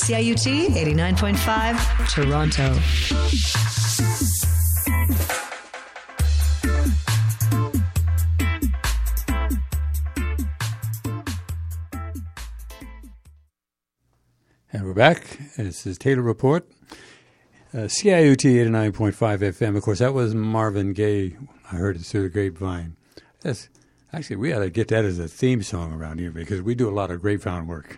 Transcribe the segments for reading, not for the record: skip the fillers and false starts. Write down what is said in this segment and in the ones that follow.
CIUT 89.5, Toronto. And we're back. This is Taylor Report. CIUT 89.5 FM. Of course, that was Marvin Gaye. I heard it through the grapevine. Actually, we ought to get that as a theme song around here because we do a lot of grapevine work.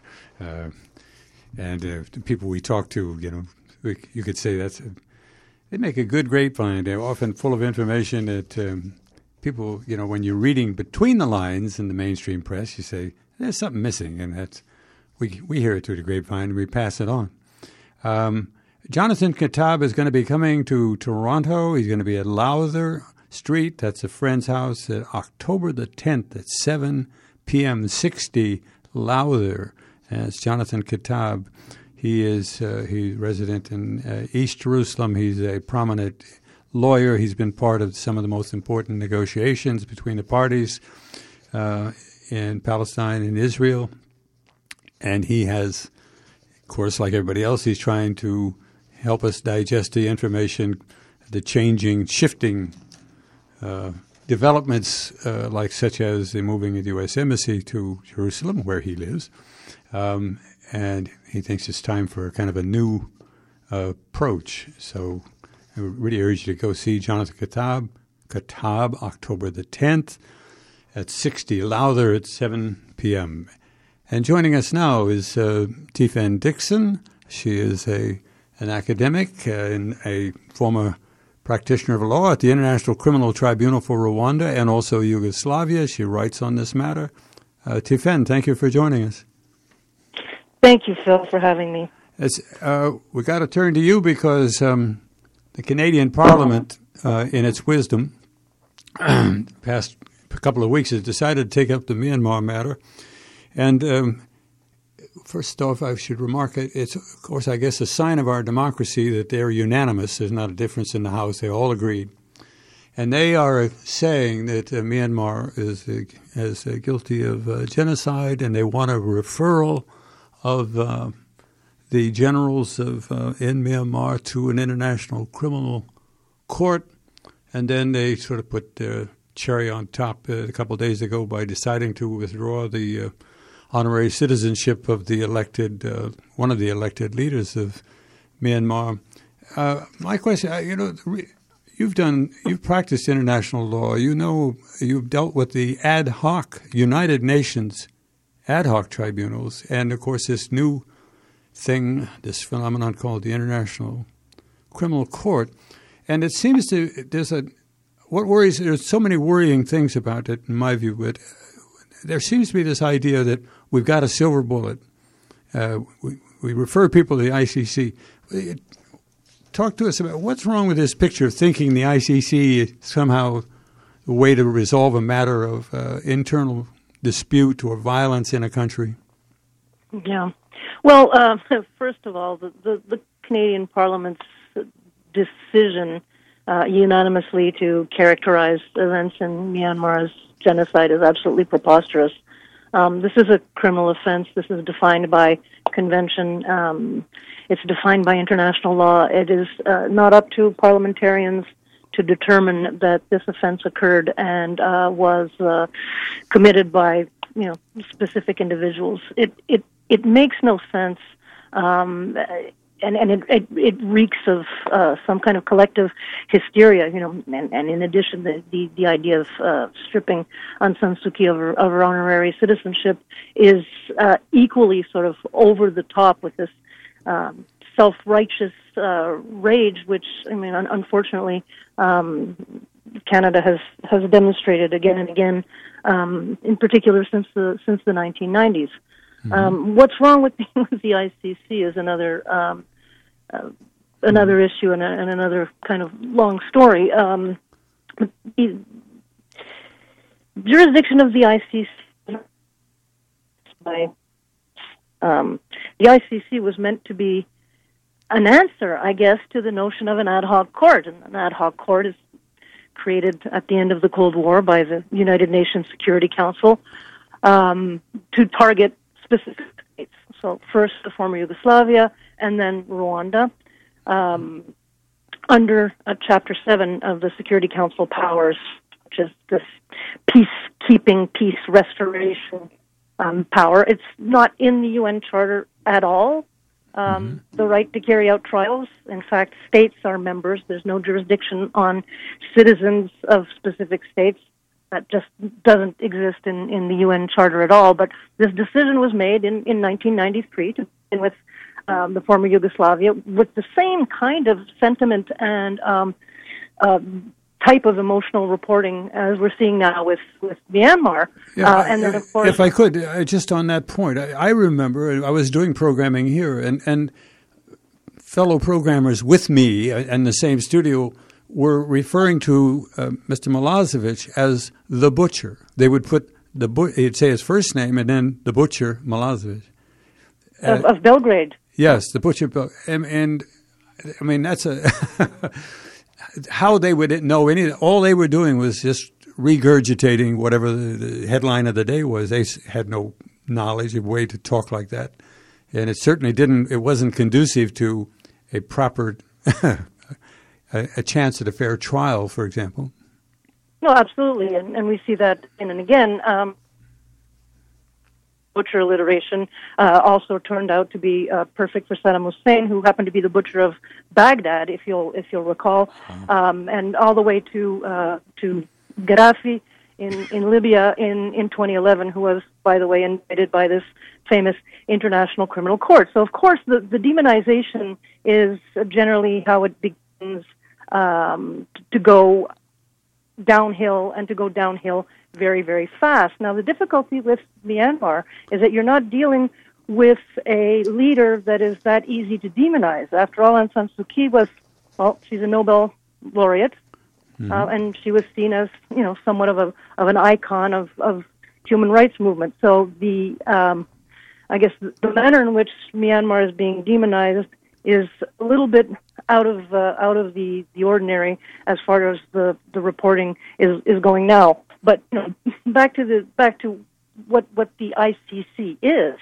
And the people we talk to, you could say they make a good grapevine. They're often full of information that people, when you're reading between the lines in the mainstream press, you say, there's something missing, and that's we hear it through the grapevine and we pass it on. Jonathan Kattab is going to be coming to Toronto. He's going to be at Lowther Street. That's a friend's house at October the 10th at 7 p.m. 60 Lowther. And it's Jonathan Kattab. He's resident in East Jerusalem. He's a prominent lawyer. He's been part of some of the most important negotiations between the parties in Palestine and Israel. And he has, of course, like everybody else, he's trying to help us digest the information, the changing, shifting developments, such as the moving of the U.S. Embassy to Jerusalem, where he lives. And he thinks it's time for kind of a new approach. So I really urge you to go see Jonathan Kattab, October the 10th at 60 Lowther at 7 p.m. And joining us now is Tiffen Dixon. She is an academic and a former practitioner of law at the International Criminal Tribunal for Rwanda and also Yugoslavia. She writes on this matter. Tiffen, thank you for joining us. Thank you, Phil, for having me. We got to turn to you because the Canadian Parliament, in its wisdom, past couple of weeks has decided to take up the Myanmar matter. And first off, I should remark, it's, of course, I guess a sign of our democracy that they're unanimous. There's not a difference in the House. They all agreed. And they are saying that Myanmar is guilty of genocide, and they want a referral of the generals in Myanmar to an international criminal court. And then they sort of put their cherry on top a couple of days ago by deciding to withdraw the honorary citizenship of the elected, one of the elected leaders of Myanmar. My question, you've practiced international law. You've dealt with the United Nations ad hoc tribunals, and of course this new thing, this phenomenon called the International Criminal Court. And it seems there's so many worrying things about it, in my view, but there seems to be this idea that we've got a silver bullet. We refer people to the ICC. Talk to us about what's wrong with this picture of thinking the ICC is somehow the way to resolve a matter of internal dispute or violence in a country. Yeah. Well, first of all, the Canadian Parliament's decision unanimously to characterize events in Myanmar as genocide is absolutely preposterous. This is a criminal offense. This is defined by convention. It's defined by international law. It is not up to parliamentarians to determine that this offense occurred and was committed by specific individuals. It makes no sense. And it reeks of some kind of collective hysteria, and in addition, the idea of stripping Aung San Suu Kyi of her honorary citizenship is equally sort of over the top with this self-righteous rage, which, unfortunately, Canada has demonstrated again and again, in particular since the 1990s. Mm-hmm. What's wrong with the ICC is another issue and another kind of long story. The jurisdiction of the ICC the ICC was meant to be an answer, I guess, to the notion of an ad hoc court. And an ad hoc court is created at the end of the Cold War by the United Nations Security Council to target specific states. So first the former Yugoslavia, and then Rwanda, under Chapter 7 of the Security Council powers, which is this peacekeeping, peace restoration power. It's not in the UN Charter at all. The right to carry out trials. In fact, states are members. There's no jurisdiction on citizens of specific states. That just doesn't exist in the UN Charter at all. But this decision was made in 1993 to begin with the former Yugoslavia with the same kind of sentiment and type of emotional reporting as we're seeing now with Myanmar. Yeah, and then, of course, if I could, just on that point, I remember I was doing programming here, and fellow programmers with me in the same studio were referring to Mr. Milosevic as the butcher. They would put he'd say his first name and then the butcher Milosevic. Of Belgrade. Yes, the butcher. And I mean, that's how they would know all they were doing was just regurgitating whatever the headline of the day was. They had no knowledge of way to talk like that. And it certainly it wasn't conducive to a proper, a chance at a fair trial, for example. No, absolutely. And we see that again and again. Butcher alliteration also turned out to be perfect for Saddam Hussein, who happened to be the butcher of Baghdad, if you'll recall, and all the way to Gaddafi in Libya in 2011, who was, by the way, indicted by this famous International Criminal Court. So, of course, the demonization is generally how it begins to go downhill and to go downhill very, very fast. Now, the difficulty with Myanmar is that you're not dealing with a leader that is that easy to demonize. After all, Aung San Suu Kyi she's a Nobel laureate, and she was seen as, somewhat of an icon of human rights movement. So I guess the manner in which Myanmar is being demonized is a little bit out of the ordinary as far as the reporting is going now. But back to what the ICC is.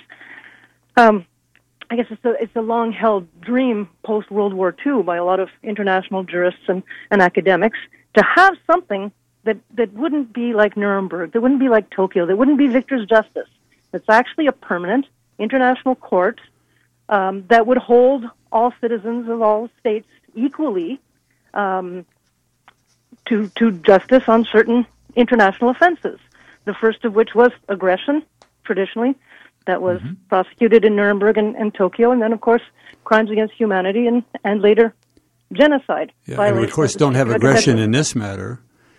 I guess it's a long held dream post World War II by a lot of international jurists and academics to have something that wouldn't be like Nuremberg, that wouldn't be like Tokyo, that wouldn't be Victor's Justice. It's actually a permanent international court that would hold all citizens of all states equally to justice on certain international offenses, the first of which was aggression, traditionally, that was prosecuted in Nuremberg and Tokyo, and then, of course, crimes against humanity and later genocide. Yeah, and we, of course, don't have aggression in this matter.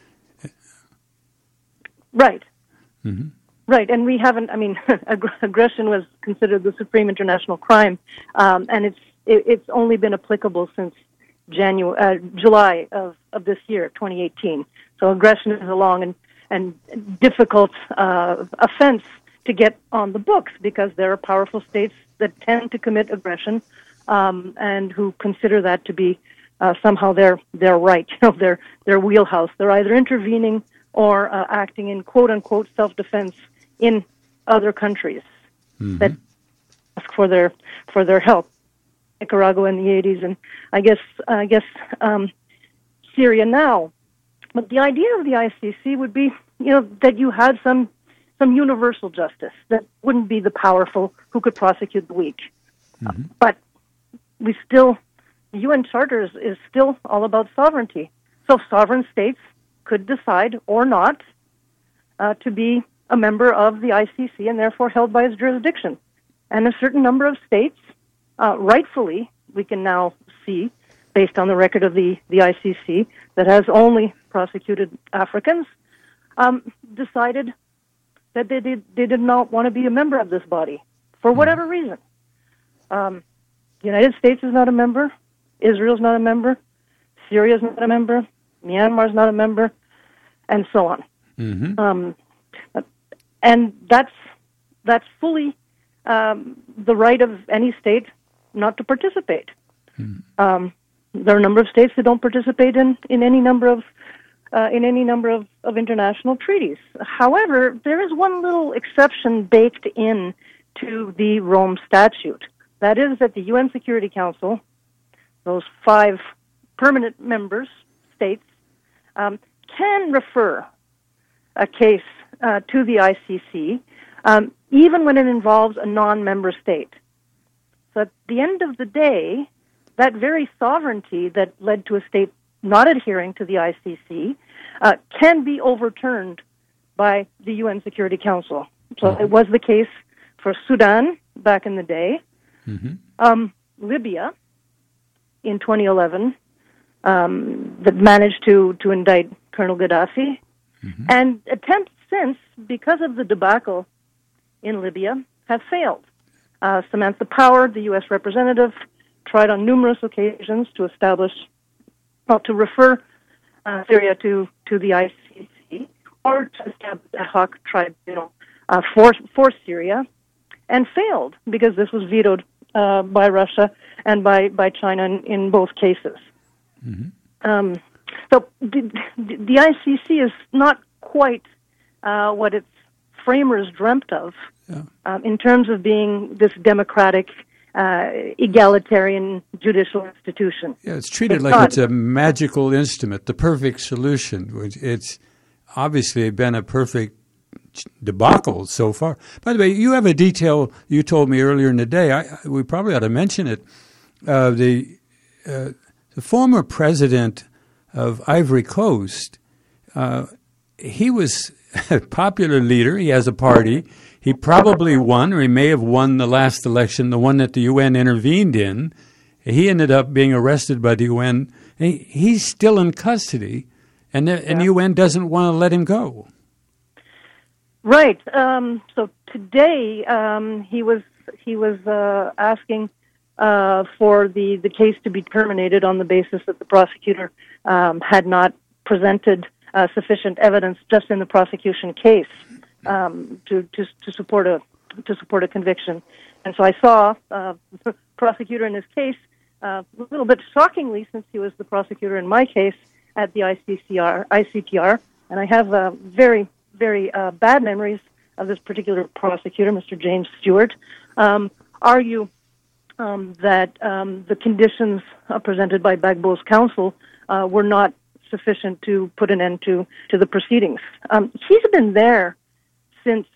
Right. Mm-hmm. Right, and we haven't, aggression was considered the supreme international crime, and it's only been applicable since July of this year, 2018. So aggression is a long and difficult offense to get on the books because there are powerful states that tend to commit aggression and who consider that to be somehow their right, their wheelhouse. They're either intervening or acting in quote-unquote self-defense in other countries that ask for their help. Nicaragua in the 80s, and I guess Syria now. But the idea of the ICC would be, that you had some universal justice that wouldn't be the powerful who could prosecute the weak. But the UN Charter is still all about sovereignty. So sovereign states could decide or not to be a member of the ICC and therefore held by its jurisdiction. And a certain number of states, rightfully, we can now see, based on the record of the ICC, that has only prosecuted Africans, decided that they did not want to be a member of this body for whatever reason. The United States is not a member, Israel's not a member, Syria's not a member, Myanmar's not a member, and so on. And that's fully the right of any state not to participate. There are a number of states that don't participate in any number of international treaties. However, there is one little exception baked in to the Rome Statute. That is that the UN Security Council, those 5 permanent members, states, can refer a case to the ICC, even when it involves a non-member state. So at the end of the day, that very sovereignty that led to a state not adhering to the ICC can be overturned by the UN Security Council. So it was the case for Sudan back in the day, Libya in 2011 that managed to indict Colonel Gaddafi, and attempts since, because of the debacle in Libya, have failed. Samantha Power, the U.S. representative, tried on numerous occasions to refer Syria to the ICC or to establish a ad hoc tribunal for Syria, and failed because this was vetoed by Russia and by China in both cases. So the ICC is not quite what its framers dreamt of in terms of being this democratic, egalitarian judicial institution. Yeah, it's treated like it's a magical instrument, the perfect solution. It's obviously been a perfect debacle so far. By the way, you have a detail you told me earlier in the day. We probably ought to mention it. The former president of Ivory Coast, he was a popular leader. He has a party. He probably won, or he may have won the last election, the one that the UN intervened in. He ended up being arrested by the UN. He's still in custody, and the UN doesn't want to let him go. Right. So today he was asking for the case to be terminated on the basis that the prosecutor had not presented sufficient evidence just in the prosecution case to support a conviction. And so I saw the prosecutor in his case a little bit shockingly, since he was the prosecutor in my case at the ICTR, and I have very bad memories of this particular prosecutor, Mr. James Stewart, argue that the conditions presented by Gbagbo's counsel were not sufficient to put an end to the proceedings. He's been there since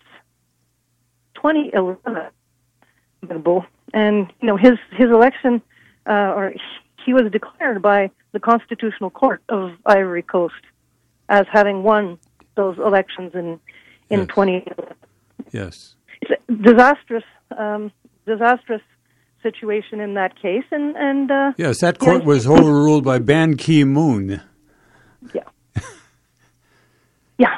2011, Gbagbo, and his election, or he was declared by the Constitutional Court of Ivory Coast as having won those elections in 2011. Yes. It's a disastrous situation in that case, and yes, that court was overruled by Ban Ki-moon. Yeah.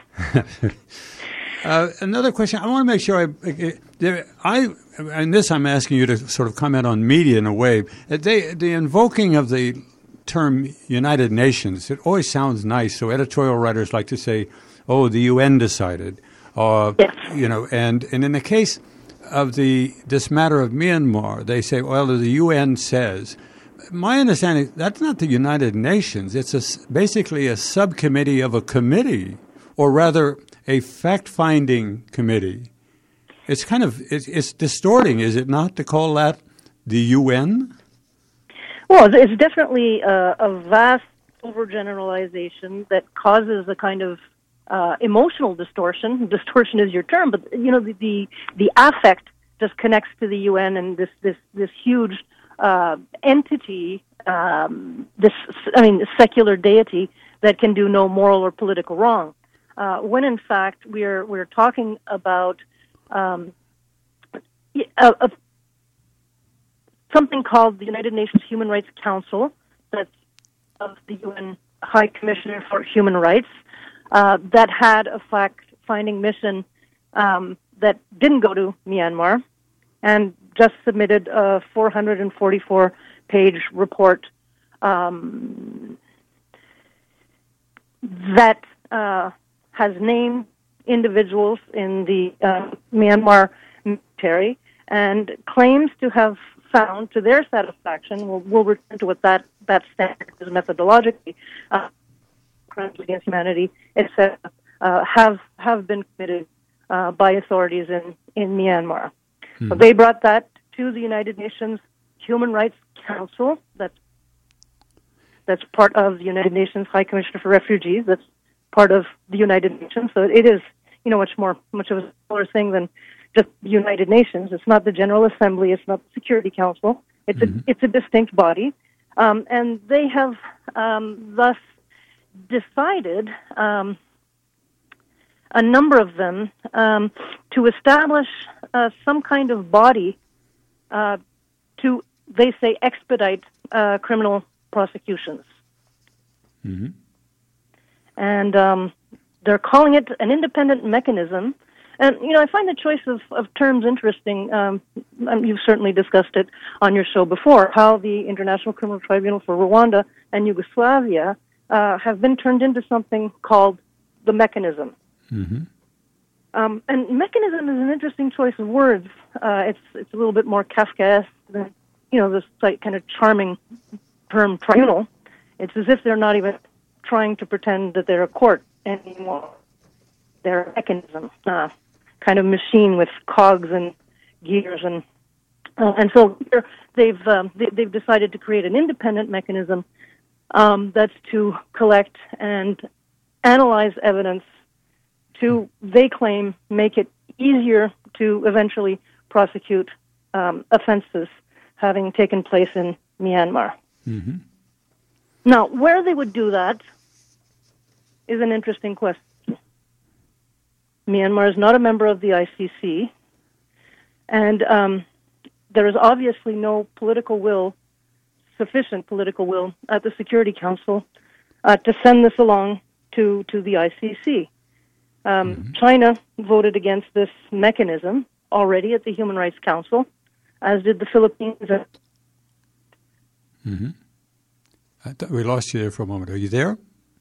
Another question. I want to make sure and this I'm asking you to sort of comment on media in a way. The invoking of the term United Nations, it always sounds nice. So editorial writers like to say, "Oh, the UN decided," yes. And in the case of this matter of Myanmar, they say, "Well, the UN says." My understanding, that's not the United Nations. It's basically a subcommittee of a committee, or rather, a fact-finding committee. It's it's distorting, is it not, to call that the UN? Well, it's definitely a vast overgeneralization that causes a kind of emotional distortion. Distortion is your term, but the affect just connects to the UN and this huge entity, this secular deity that can do no moral or political wrong. When in fact we're talking about something called the United Nations Human Rights Council, that's of the UN High Commissioner for Human Rights, that had a fact-finding mission that didn't go to Myanmar, and just submitted a 444-page report that has named individuals in the Myanmar military and claims to have found, to their satisfaction, we'll return to what that standard is methodologically, crimes against humanity, etc., have been committed by authorities in Myanmar. So they brought that to the United Nations Human Rights Council. That's part of the United Nations High Commissioner for Refugees. That's part of the United Nations. So it is, much of a smaller thing than just the United Nations. It's not the General Assembly. It's not the Security Council. It's a distinct body, and they have thus decided, a number of them, to establish some kind of body to, they say, expedite criminal prosecutions. Mm-hmm. And they're calling it an independent mechanism. And, I find the choice of terms interesting. You've certainly discussed it on your show before, how the International Criminal Tribunal for Rwanda and Yugoslavia have been turned into something called the mechanism. Mm-hmm. And mechanism is an interesting choice of words. It's a little bit more Kafkaesque than, this kind of charming term tribunal. It's as if they're not even trying to pretend that they're a court anymore. They're a mechanism, kind of machine with cogs and gears, and so they've decided to create an independent mechanism that's to collect and analyze evidence to, they claim, make it easier to eventually prosecute offenses having taken place in Myanmar. Mm-hmm. Now, where they would do that is an interesting question. Myanmar is not a member of the ICC, and there is obviously no sufficient political will at the Security Council to send this along to the ICC. China voted against this mechanism already at the Human Rights Council, as did the Philippines. Mm-hmm. I thought we lost you there for a moment. Are you there?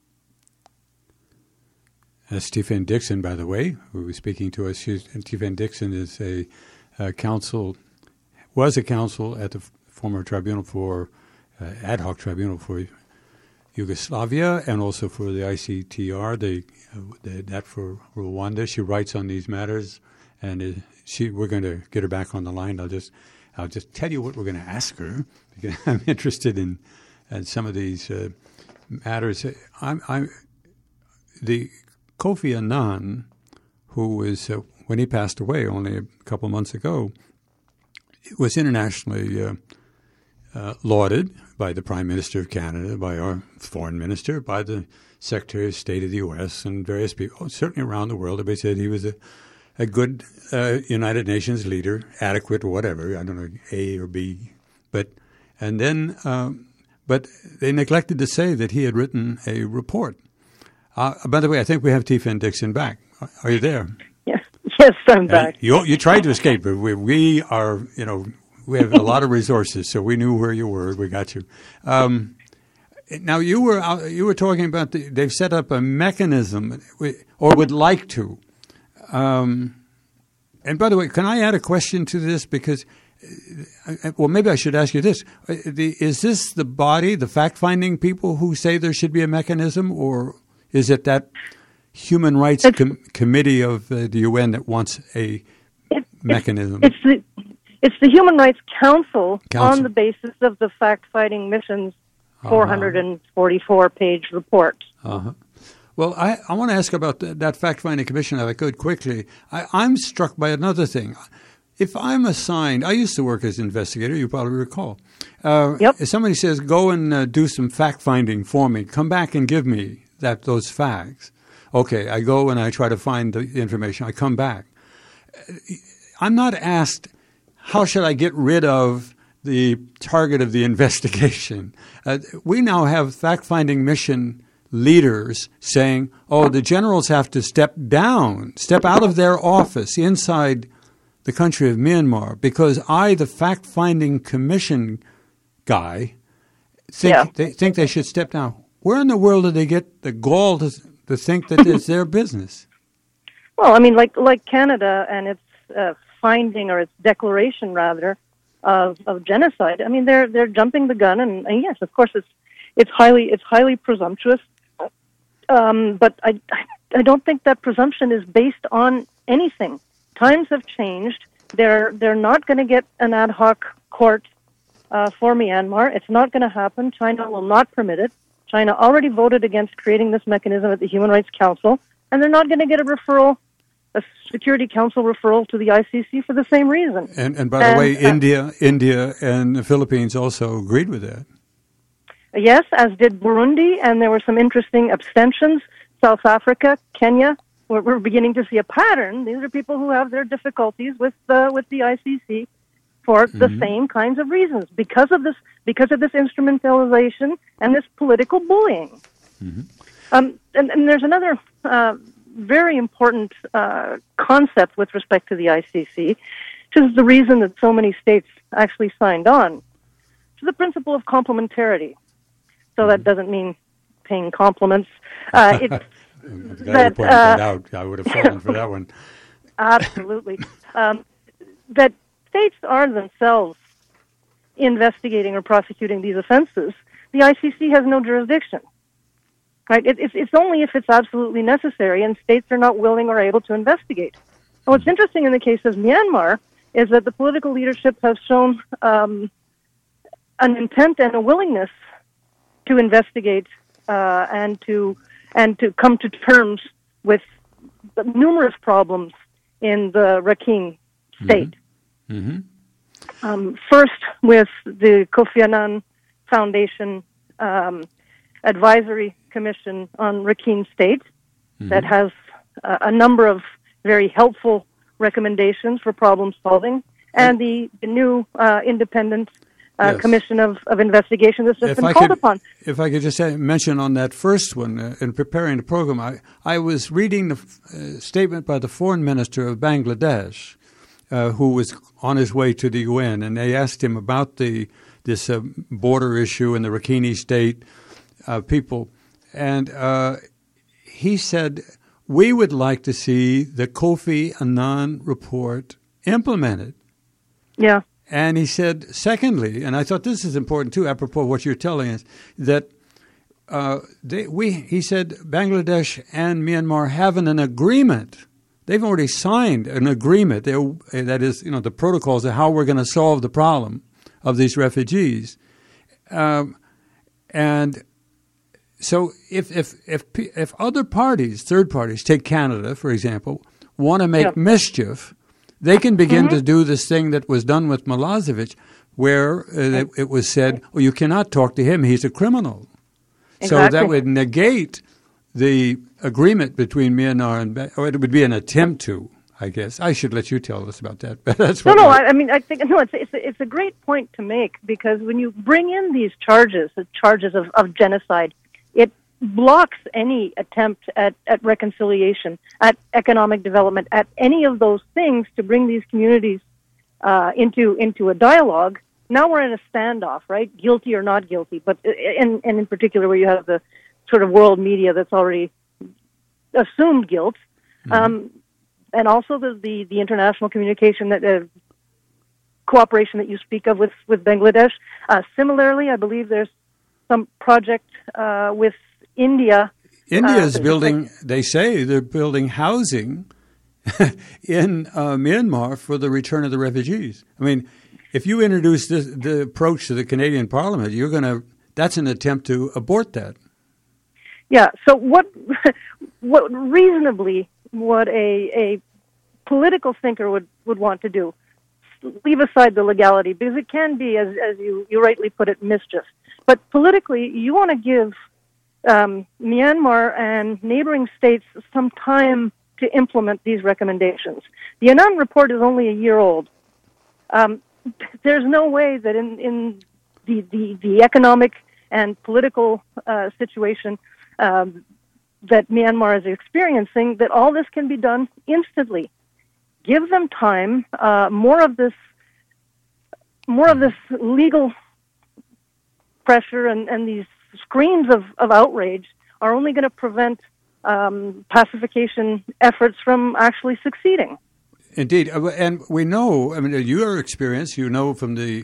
Stephen Dixon, by the way, who was speaking to us. Stephen Dixon is a counsel at the former tribunal for ad hoc tribunal for Yugoslavia and also for the ICTR, that for Rwanda. She writes on these matters, and we're going to get her back on the line. I'll just tell you what we're going to ask her, because I'm interested in some of these matters. The Kofi Annan, who was, when he passed away only a couple of months ago, was internationally lauded by the Prime Minister of Canada, by our Foreign Minister, by the Secretary of State of the U.S., and various people, certainly around the world. Everybody said he was a good United Nations leader, adequate or whatever, I don't know, A or B. But they neglected to say that he had written a report. By the way, I think we have Stephen Dixon back. Are you there? Yes, I'm back. You tried to escape, but we are, we have a lot of resources, so we knew where you were. We got you. Now you were talking about they've set up a mechanism, or would like to. And by the way, can I add a question to this? Because, well, maybe I should ask you this: is this the body, the fact-finding people, who say there should be a mechanism, or is it that Human Rights Committee of the UN that wants a mechanism? It's the Human Rights Council on the basis of the fact-finding mission's 444-page report. Uh-huh. Well, I want to ask about that fact-finding commission, if I could, quickly. I'm struck by another thing. If I'm assigned, I used to work as an investigator, you probably recall. If somebody says, go and do some fact-finding for me, come back and give me those facts. Okay, I go and I try to find the information. I come back. I'm not asked, how should I get rid of the target of the investigation? We now have fact-finding mission leaders saying, the generals have to step out of their office inside the country of Myanmar, because I, the fact-finding commission guy, think they should step down. Where in the world do they get the gall to think that it's their business? Well, I mean, like Canada and its finding, or its declaration rather, of genocide. I mean, they're jumping the gun, and yes, of course, it's highly presumptuous. But I don't think that presumption is based on anything. Times have changed. They're not going to get an ad hoc court for Myanmar. It's not going to happen. China will not permit it. China already voted against creating this mechanism at the Human Rights Council, and they're not going to get a Security Council referral to the ICC for the same reason. And by the way, India and the Philippines also agreed with that. Yes, as did Burundi, and there were some interesting abstentions. South Africa, Kenya, we're beginning to see a pattern. These are people who have their difficulties with the ICC for the same kinds of reasons, because of this instrumentalization and this political bullying. And there's another very important concept with respect to the ICC, which is the reason that so many states actually signed on, which is the principle of complementarity. So that doesn't mean paying compliments. It's I'm glad you pointed that out. I would have fallen for that one. Absolutely. That states are themselves investigating or prosecuting these offenses. The ICC has no jurisdiction. Right? It's only if it's absolutely necessary, and states are not willing or able to investigate. And what's interesting in the case of Myanmar is that the political leadership has shown an intent and a willingness to investigate and to come to terms with the numerous problems in the Rakhine state. First, with the Kofi Annan Foundation Advisory Commission on Rakhine State that has a number of very helpful recommendations for problem solving, and the new independent commission of investigation that's just been called upon. If I could just mention on that first one, in preparing the program, I was reading the statement by the foreign minister of Bangladesh, who was on his way to the UN, and they asked him about this border issue in the Rakhine State people. And he said, we would like to see the Kofi Annan report implemented. Yeah. And he said, secondly, and I thought this is important too, apropos of what you're telling us, that he said Bangladesh and Myanmar have an agreement. They've already signed an agreement. That is, the protocols of how we're going to solve the problem of these refugees. And so if other parties, third parties, take Canada, for example, want to make mischief, they can begin to do this thing that was done with Milosevic, where it was said, oh, you cannot talk to him, he's a criminal. Exactly. So that would negate the agreement between Myanmar or it would be an attempt to, I guess. I should let you tell us about that. But that's what I think it's a great point to make, because when you bring in these charges, the charges of genocide, it blocks any attempt at reconciliation, at economic development, at any of those things to bring these communities into a dialogue. Now we're in a standoff, right? Guilty or not guilty, but and in particular where you have the sort of world media that's already assumed guilt, and also the international communication that cooperation that you speak of with Bangladesh. Similarly, I believe there's some project with India. India is building, they say they're building housing in Myanmar for the return of the refugees. I mean, if you introduce the approach to the Canadian Parliament, that's an attempt to abort that. Yeah, so what reasonably what a political thinker would want to do, leave aside the legality, because it can be, as you rightly put it, mischief. But politically, you want to give Myanmar and neighboring states some time to implement these recommendations. The Annan report is only a year old. There's no way that in the economic and political situation that Myanmar is experiencing, that all this can be done instantly. Give them time. More of this legal pressure and these screams of outrage are only going to prevent pacification efforts from actually succeeding. Indeed, and we know. I mean, your experience, from the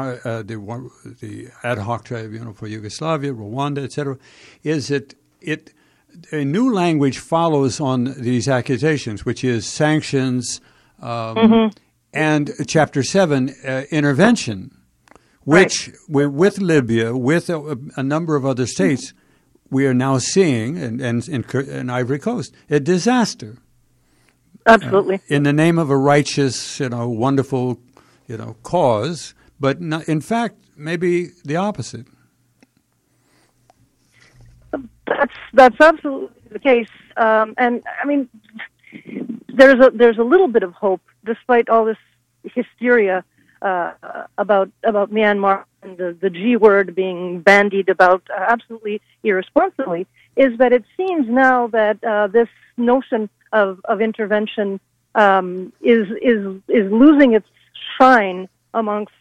ad hoc tribunal for Yugoslavia, Rwanda, etc., is that a new language follows on these accusations, which is sanctions, and Chapter 7, intervention, which we're with Libya, with a number of other states, we are now seeing, and in Ivory Coast, a disaster. Absolutely. In the name of a righteous, wonderful, cause, but not, in fact, maybe the opposite. That's absolutely the case. And I mean, there's a little bit of hope, despite all this hysteria about Myanmar and the G word being bandied about absolutely irresponsibly, is that it seems now that this notion of intervention is losing its shine amongst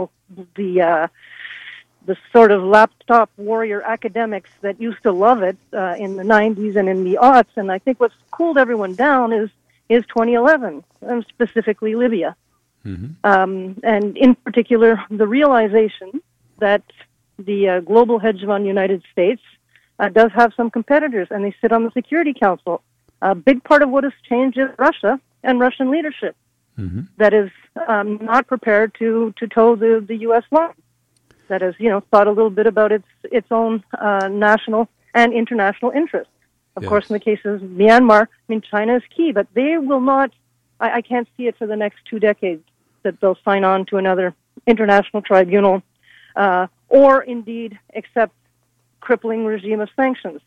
the sort of laptop warrior academics that used to love it in the 90s and in the aughts. And I think what's cooled everyone down is 2011, and specifically Libya. Mm-hmm. And in particular, the realization that the global hegemon United States does have some competitors, and they sit on the Security Council. A big part of what has changed is Russia and Russian leadership that is not prepared to toe the U.S. line. That has, thought a little bit about its own national and international interests. Of course, in the case of Myanmar, China is key, but they will not. I can't see it for the next 2 decades that they'll sign on to another international tribunal, or indeed accept crippling regime of sanctions.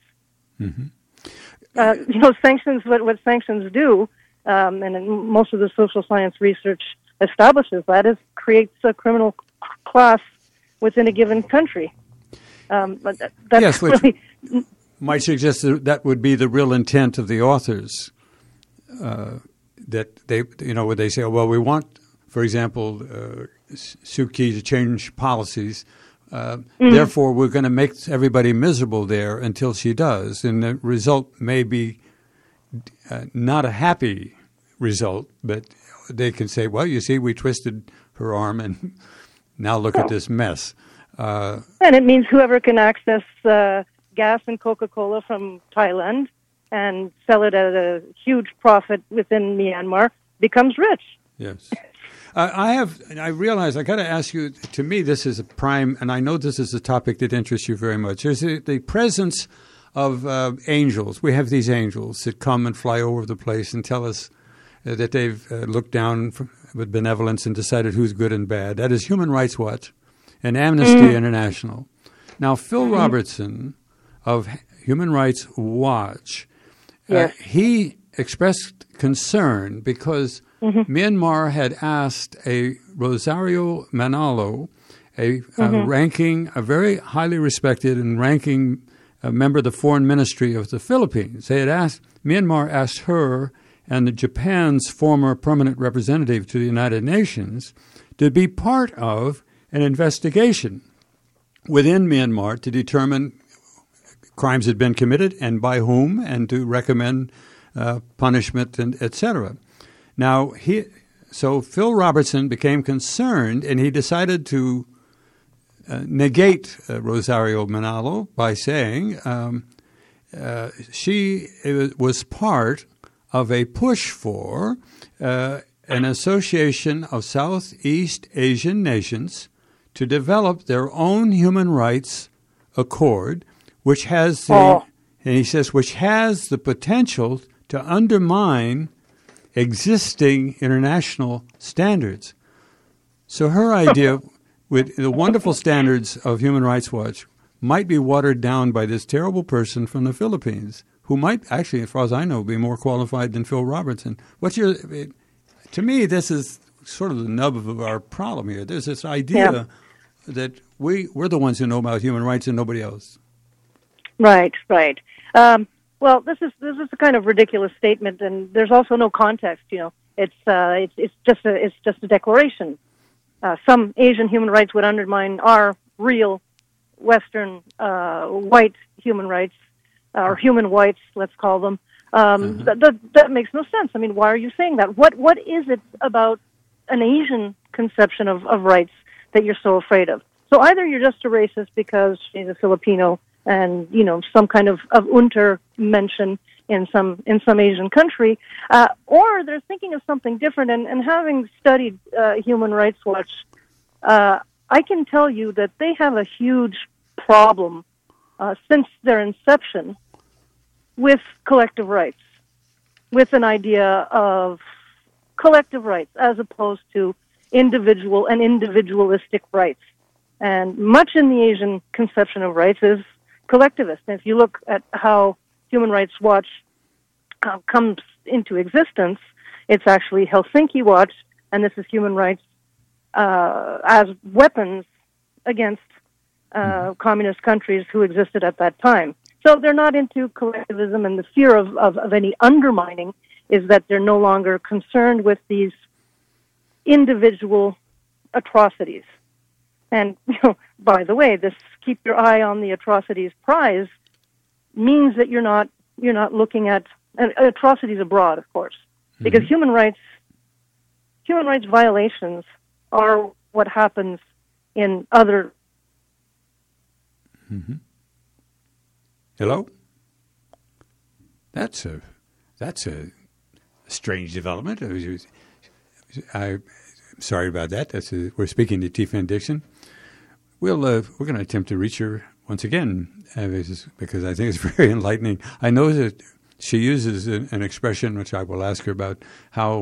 Mm-hmm. Sanctions. What sanctions do, and most of the social science research establishes that, is creates a criminal class within a given country. But that's which might suggest that would be the real intent of the authors. That they, where they say, well, we want, for example, Suu Kyi to change policies. Therefore, we're going to make everybody miserable there until she does. And the result may be not a happy result, but they can say, well, you see, we twisted her arm and now look at this mess. And it means whoever can access gas and Coca-Cola from Thailand and sell it at a huge profit within Myanmar becomes rich. Yes. I realize I got to ask you, to me this is a prime, and I know this is a topic that interests you very much. There's the presence of angels. We have these angels that come and fly over the place and tell us that they've looked down with benevolence and decided who's good and bad. That is Human Rights Watch and Amnesty International. Now, Phil Robertson of Human Rights Watch, he expressed concern because Myanmar had asked a Rosario Manalo, a very highly respected and ranking member of the Foreign Ministry of the Philippines. Myanmar asked her and Japan's former permanent representative to the United Nations to be part of an investigation within Myanmar to determine crimes had been committed and by whom, and to recommend punishment, and etc. Now, so Phil Robertson became concerned, and he decided to negate Rosario Manalo by saying she was part of a push for an association of Southeast Asian nations to develop their own human rights accord, which has and he says, which has the potential to undermine existing international standards. So her idea, with the wonderful standards of Human Rights Watch, might be watered down by this terrible person from the Philippines, who might actually, as far as I know, be more qualified than Phil Robertson. To me, this is sort of the nub of our problem here. There's this idea that we're the ones who know about human rights and nobody else. Right. Well, this is a kind of ridiculous statement, and there's also no context. It's just a declaration. Some Asian human rights would undermine our real Western white human rights, or human whites, let's call them. That makes no sense. I mean, why are you saying that? What is it about an Asian conception of rights that you're so afraid of? So either you're just a racist because she's a Filipino and, some kind of unter mention in some Asian country, or they're thinking of something different. And having studied Human Rights Watch, I can tell you that they have a huge problem since their inception with collective rights, with an idea of collective rights as opposed to individual and individualistic rights. And much in the Asian conception of rights is collectivist. And if you look at how Human Rights Watch comes into existence, it's actually Helsinki Watch, and this is human rights as weapons against communist countries who existed at that time. So they're not into collectivism, and the fear of any undermining is that they're no longer concerned with these individual atrocities. And, by the way, this keep your eye on the atrocities prize means that you're not looking at atrocities abroad, of course, because human rights violations are what happens in other. Hello? That's a strange development. I'm sorry about that. We're speaking to Tiffany Dixon. We're going to attempt to reach her once again because I think it's very enlightening. I know that she uses an expression which I will ask her about, how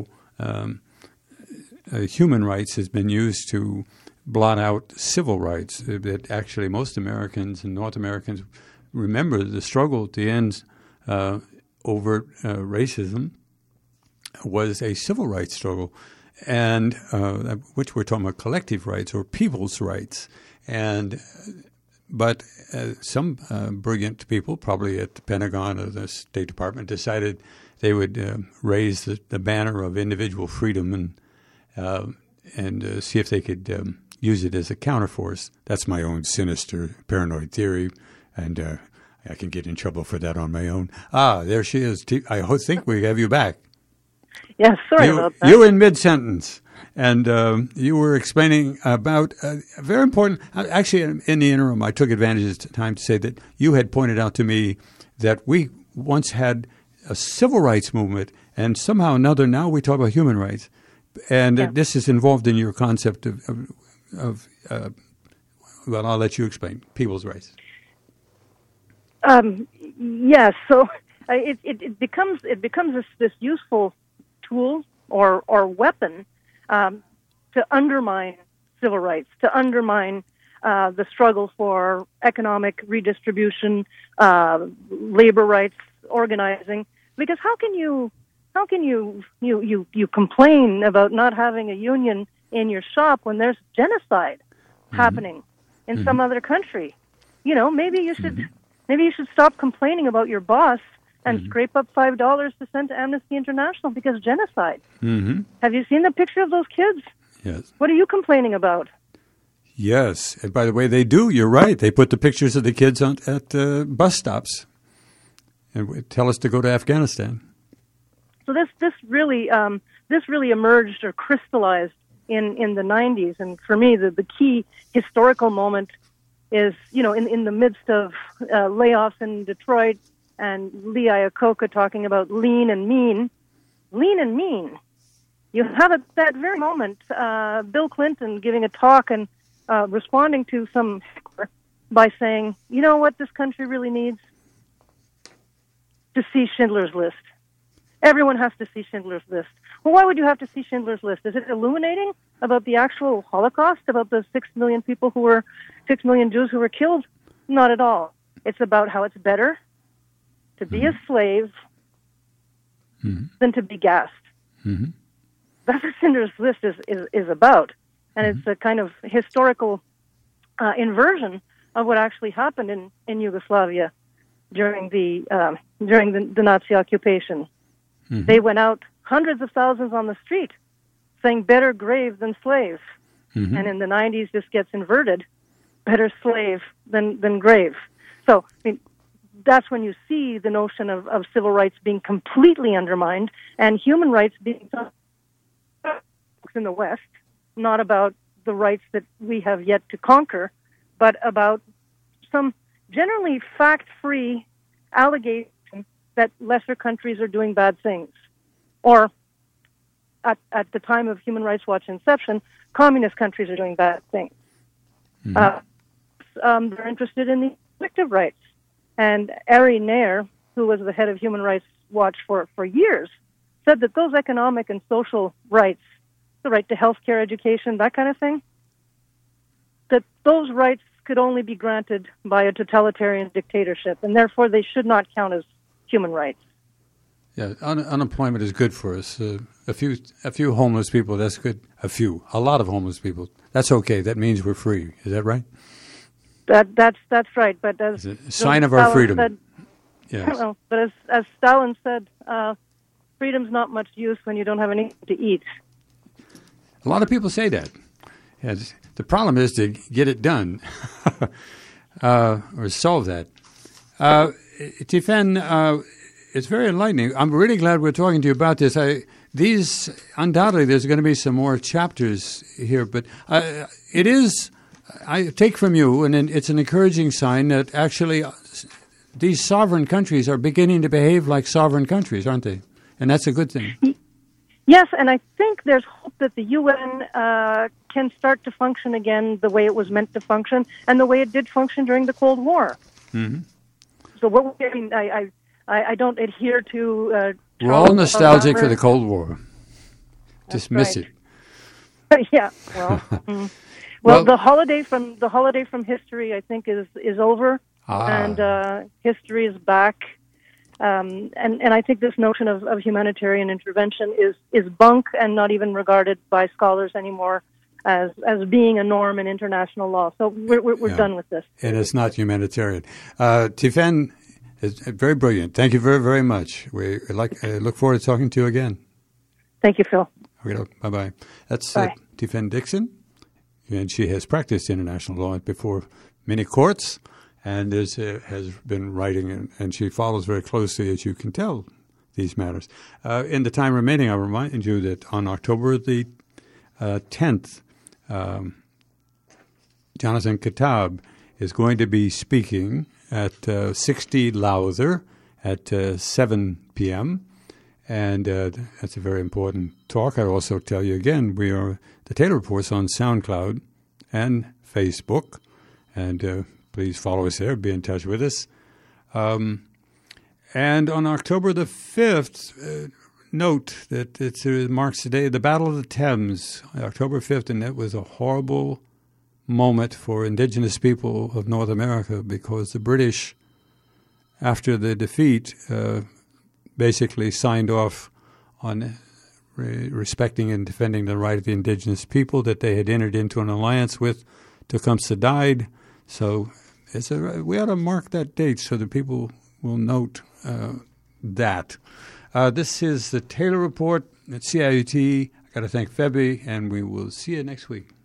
human rights has been used to blot out civil rights. That actually most Americans and North Americans remember the struggle to end overt racism was a civil rights struggle, and which we're talking about collective rights or people's rights. But some brilliant people, probably at the Pentagon or the State Department, decided they would raise the banner of individual freedom and see if they could use it as a counterforce. That's my own sinister paranoid theory, and I can get in trouble for that on my own. There she is. I think we have you back. Yeah, sorry about that. You in mid-sentence. And you were explaining about very important. Actually, in the interim, I took advantage of the time to say that you had pointed out to me that we once had a civil rights movement, and somehow or another now we talk about human rights. And this is involved in your concept of well, I'll let you explain, people's rights. Yes, so it becomes this useful tool or weapon to undermine civil rights, to undermine the struggle for economic redistribution, labor rights, organizing. Because how can you complain about not having a union in your shop when there's genocide happening in some other country? Maybe you should stop complaining about your boss and scrape up $5 to send to Amnesty International because genocide. Have you seen the picture of those kids? Yes. What are you complaining about? Yes. And by the way, they do. You're right. They put the pictures of the kids at bus stops and tell us to go to Afghanistan. So this really emerged or crystallized in the 90s. And for me, the key historical moment is, in the midst of layoffs in Detroit, and Lee Iacocca talking about lean and mean. Lean and mean. You have at that very moment Bill Clinton giving a talk and responding to some by saying, you know what this country really needs? To see Schindler's List. Everyone has to see Schindler's List. Well, why would you have to see Schindler's List? Is it illuminating about the actual Holocaust, about the 6 million Jews who were killed? Not at all. It's about how it's better to be a slave than to be gassed. That's what Schindler's List is about. And it's a kind of historical inversion of what actually happened in Yugoslavia during the Nazi occupation. They went out, hundreds of thousands on the street, saying better grave than slave. And in the 90s, this gets inverted, better slave than grave. So, that's when you see the notion of civil rights being completely undermined and human rights being in the West, not about the rights that we have yet to conquer, but about some generally fact-free allegation that lesser countries are doing bad things. Or, at the time of Human Rights Watch inception, communist countries are doing bad things. They're interested in the collective rights. And Ari Nair, who was the head of Human Rights Watch for years, said that those economic and social rights, the right to health care, education, that kind of thing, that those rights could only be granted by a totalitarian dictatorship, and therefore they should not count as human rights. Yeah, unemployment is good for us. A few homeless people, that's good. A lot of homeless people, that's okay. That means we're free. Is that right? That's right. But as it's a sign of our freedom. Said, yes. But as Stalin said, freedom's not much use when you don't have anything to eat. A lot of people say that. Yes. The problem is to get it done or solve that. Tiphaine, it's very enlightening. I'm really glad we're talking to you about this. Undoubtedly, there's going to be some more chapters here, but it is, I take from you, and it's an encouraging sign that actually these sovereign countries are beginning to behave like sovereign countries, aren't they? And that's a good thing. Yes, and I think there's hope that the UN can start to function again the way it was meant to function and the way it did function during the Cold War. Mm-hmm. So I don't adhere to... We're all nostalgic for the Cold War. Just miss it. Yeah, well, the holiday from history, I think, is over, and history is back. And I think this notion of humanitarian intervention is bunk and not even regarded by scholars anymore as being a norm in international law. So we're done with this. And it's not humanitarian. Tiphaine is very brilliant. Thank you very, very much. I look forward to talking to you again. Thank you, Phil. Bye-bye. That's Tiphaine Dixon, and she has practiced international law before many courts. And has been writing, and she follows very closely, as you can tell, these matters. In the time remaining, I'll remind you that on October the 10th, Jonathan Kattab is going to be speaking at 60 Lowther at 7 p.m., and that's a very important talk. I'll also tell you again, the Taylor Report's on SoundCloud and Facebook, and please follow us there. Be in touch with us. And on October the 5th, note that it marks the day of the Battle of the Thames, October 5th, and that was a horrible moment for indigenous people of North America because the British, after the defeat, basically signed off on respecting and defending the right of the indigenous people that they had entered into an alliance with Tecumseh died. So we ought to mark that date so that people will note that. This is the Taylor Report at CIUT. I got to thank Febby, and we will see you next week.